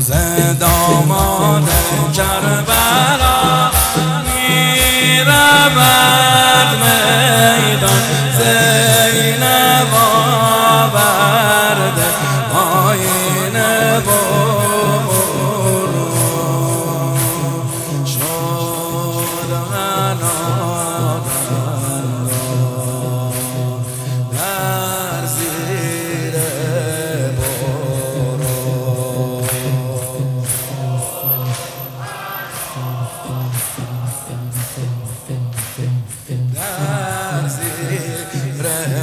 داماد کربلا میرود میدان زینب آورده آینه برون شد در زیر در زیر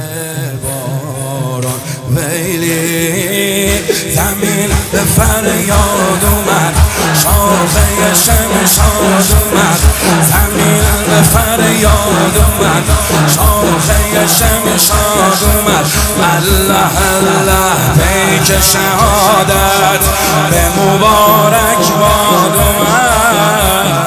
باران ویلی زمین به فریاد اومد شاخه شمشاد اومد زمین به فریاد اومد شاخه شمشاد اومد الله الله پیک شهادت به مبارک باد اومد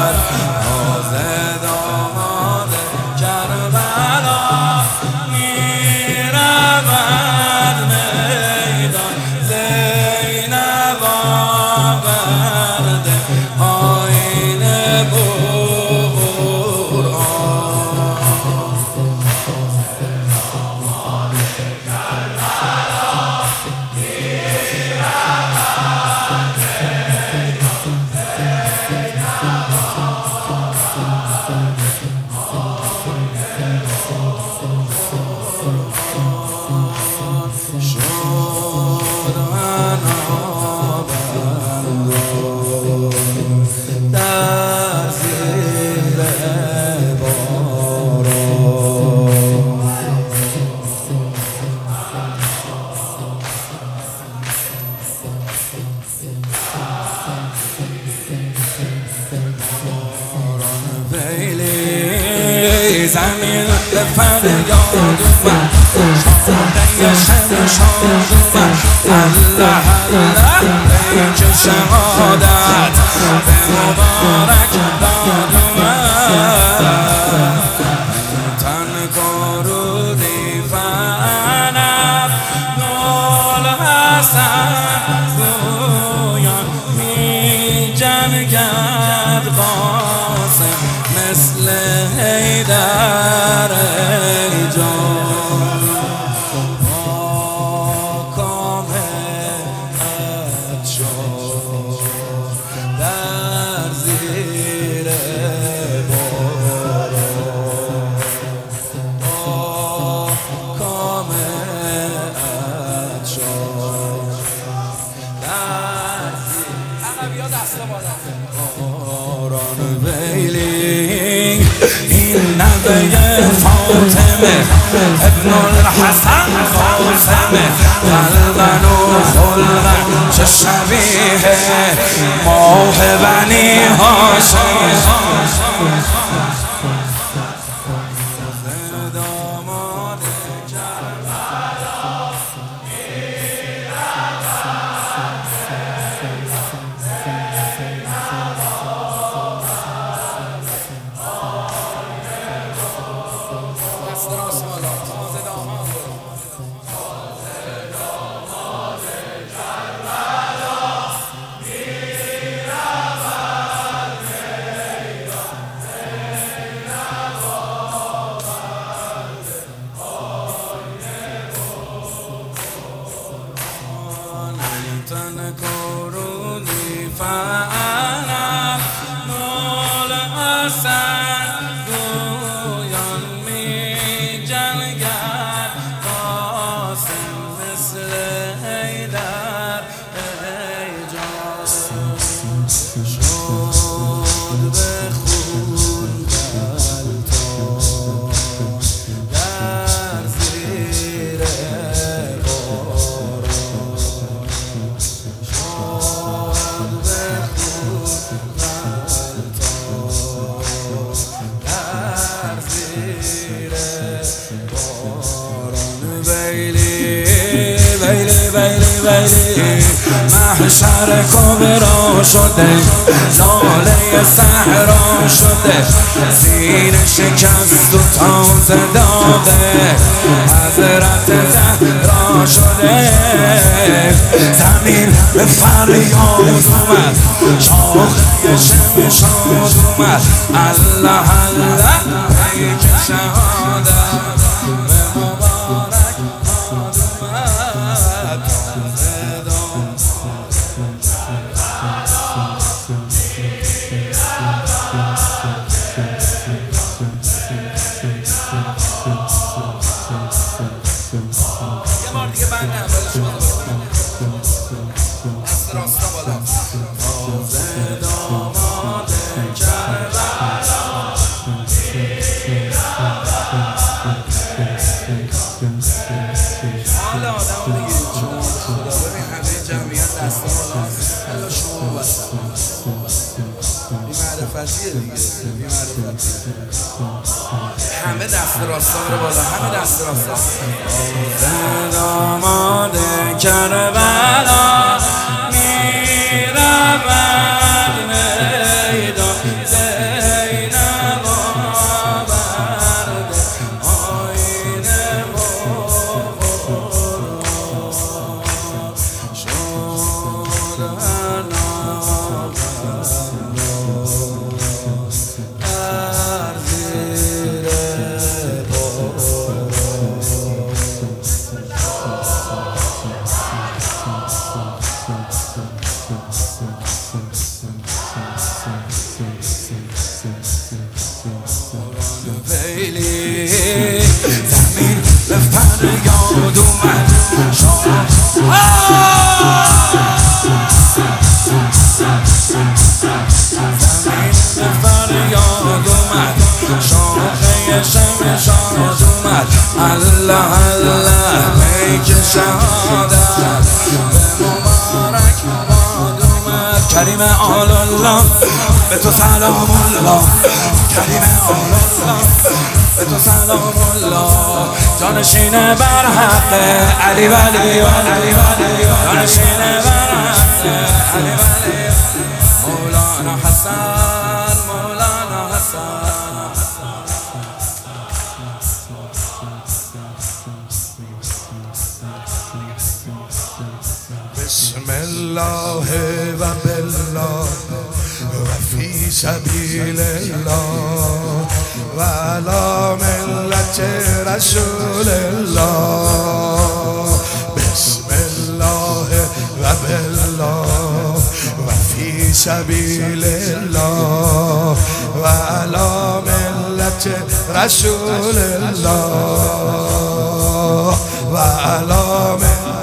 زمین به فریاد اومد شاخه شمشاد اومد الله الله پیک شهادت به مبارک باد اومد تن کرودی فنم نول حسن گویان می جنگد قاسم مثل حیدر ای جان آکامت شد در زیر باران آکامت شد در زیر باران ویلی این نوه فاطمه ابن الحسن قاسمه قلبن و خلقن چه شبیه ماه بنی هاشم تن کرونی فنم نول حسن گویان می جنگد قاسم مثل حیدر ای جان شد به خون غلطان در زیر باران شد به محشر کبرا شده، لاله صحرا شده، سینه شکست و تازه داغه، حضرت زهرا شده. زمین به فریاد اومد، شاخه شمشاد اومد، الله الله ای که شهادت به مبارک باد اومد. یه بار دیگه بندم دست راستا بالا. تازه داماد کربلا، حال آدم رو بگیرید شما خدا. ببین همه جمعیت دستا بالا، الا شما بستم بی معرفتیه دیگه، بی معرفتیه. همه دست راستا رو بالا، همه دست راستا. تازه داماد کربلا میرود میدان، زینب آورده آینه زمین به فریاد اومد، زمین به فریاد اومد، شاخه شمشاد اومد، الله الله ای که شهادت به مبارک باد اومد. کریم آل الله به تو سلام الله، کریم آل الله به تو سلام الله. جانشین بر حق علی ولی علی ولی، جانشین بر حق علی ولی، مولانا حسن مولانا حسن. بسم الله و بالله و فی سبیل الله و علی ملت رسول الله. بسم الله و بالله و فی سبیل الله و علی ملت رسول الله و علی ملت.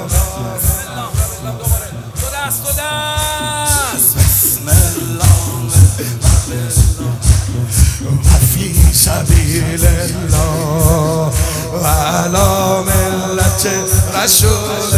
فی سبیل الله و علی ملت رسول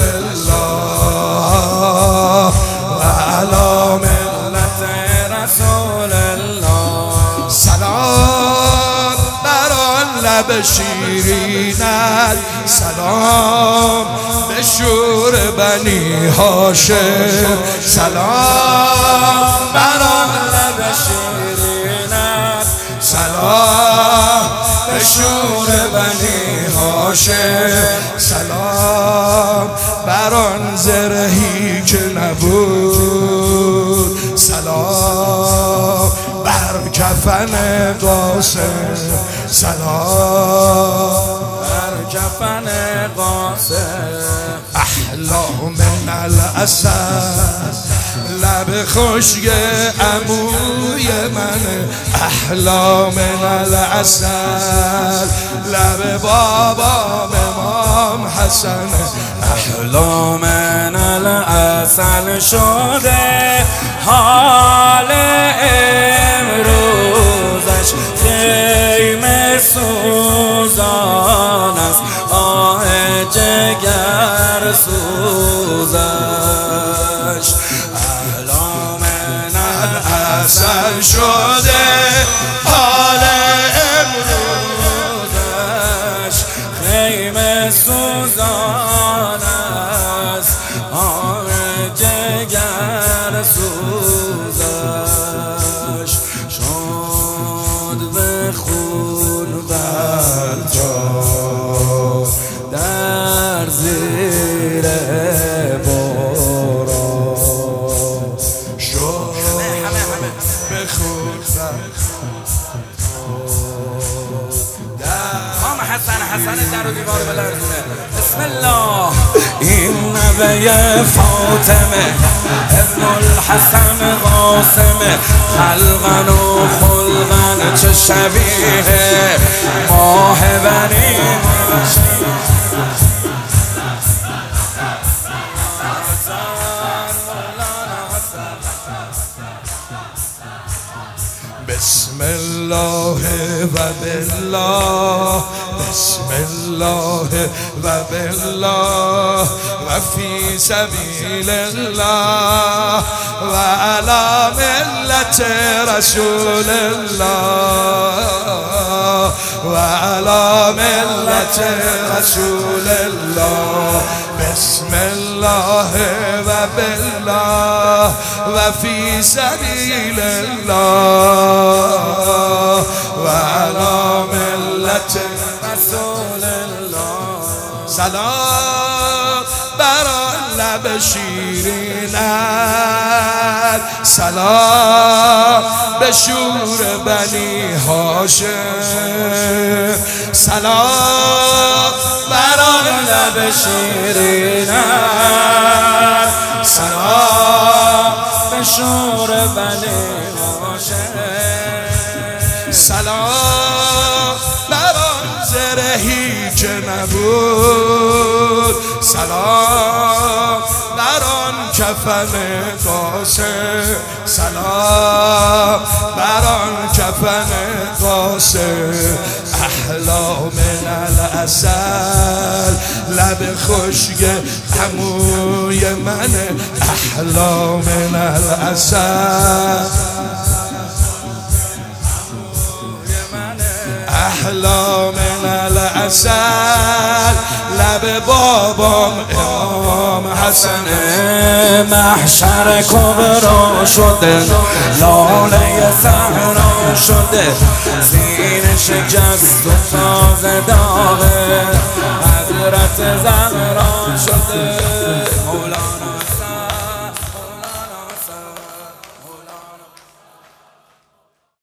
الله و علی ملت رسول الله. سلام بر آن لب شیرینت، سلام به شور بنی هاشم، سلام بر آن لب شیرینت، سلام به شور بنی هاشم، سلام بر آن زرهی که نبود، سلام بر کفن قاسم، سلام بر کفن قاسم. احلا من الاسد لب خشک عموی من، احلا من الاسد لب بابا امام حسن، احلا من الاسد شده حال امروزش، خیمه سوزان است آه جگر سوزش، احلا من الاسد شده حال امروزش، خیمه سوزان است آه بسم الله. این نوه فاطمه ابن الحسن قاسمه، خلقن و خلقن چه شبیه ماه بنی بسم الله و بالله، بسم الله و بالله و فی سبیل الله و علی ملت رسول الله و علی ملت رسول الله. بسم الله و بالله و فی سبیل الله و علی ملت رسول الله. سلام بر آن لب شیرینت، سلام به شور بنی هاشم، سلام بر آن لب شیرینت، سلام به شور بنی هاشم، سلام بر آن زرهی که نبود، سلام بر آن کفن قاسم، سلام بر آن کفن قاسم. احلا من العسل لب خشک عموی من، احلا من العسل احلا من العسل لب بابام امام حسن. محشر کبرا شده، لاله صحرا شده، زین شکست و تازه داغه حضرت زهرا شده.